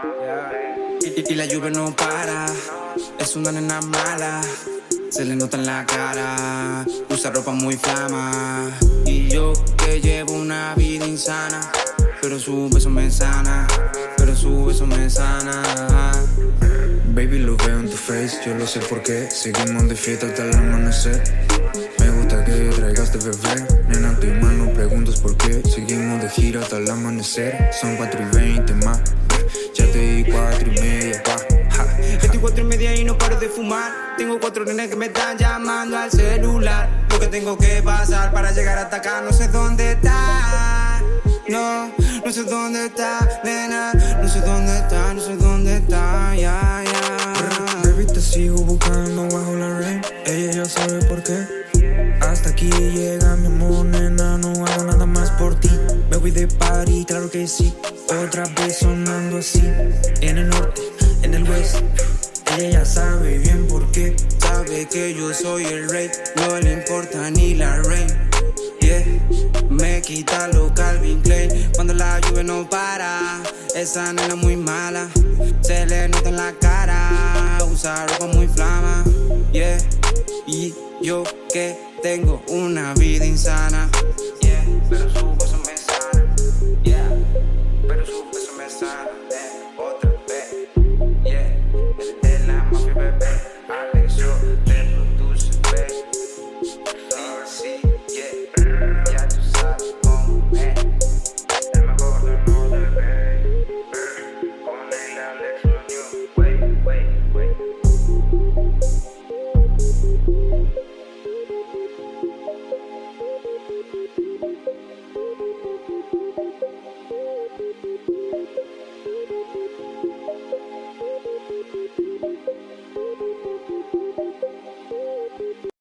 Y la lluvia no para, es una nena mala, se le nota en la cara, usa ropa muy flama. Y yo que llevo una vida insana, pero su beso me sana, pero su beso me sana. Baby, lo veo en tu face, yo lo sé por qué. Seguimos de fiesta hasta el amanecer. Me gusta que traigas de bebé. Nena, tu mal, no preguntas por qué. Seguimos de gira hasta el amanecer. Son 4:20 más. Ya te di 4:30, pa. Estoy 4:30 y no paro de fumar. Tengo 4 nenas que me están llamando al celular. Lo que tengo que pasar para llegar hasta acá, no sé dónde está. No sé dónde está, nena. No sé dónde está, no sé dónde está, ya, ya. Baby, te sigo buscando bajo la rain. Ella ya sabe por qué. Hasta aquí llega mi amor, nena. No hago nada más por ti. Me voy de party, claro que sí. Otra vez sonando así. En el norte, en el west. Ella ya sabe bien por qué. Sabe que yo soy el rey, no le importa ni la rain. Yeah, me quita lo Calvin Klein cuando la lluvia no para. Esa nena muy mala, se le nota en la cara, usa ropa muy flama. Yeah, y yo que tengo una vida insana. Yeah, pero su beso me sana. Yeah, pero su beso me sana. Otra vez. Yeah, el de la mafia, bebé. Alex, yo te produce, baby. Sí, yeah, ya tú sabes cómo es. El mejor del mundo, bebé. Con el Alex, lo new. Wait.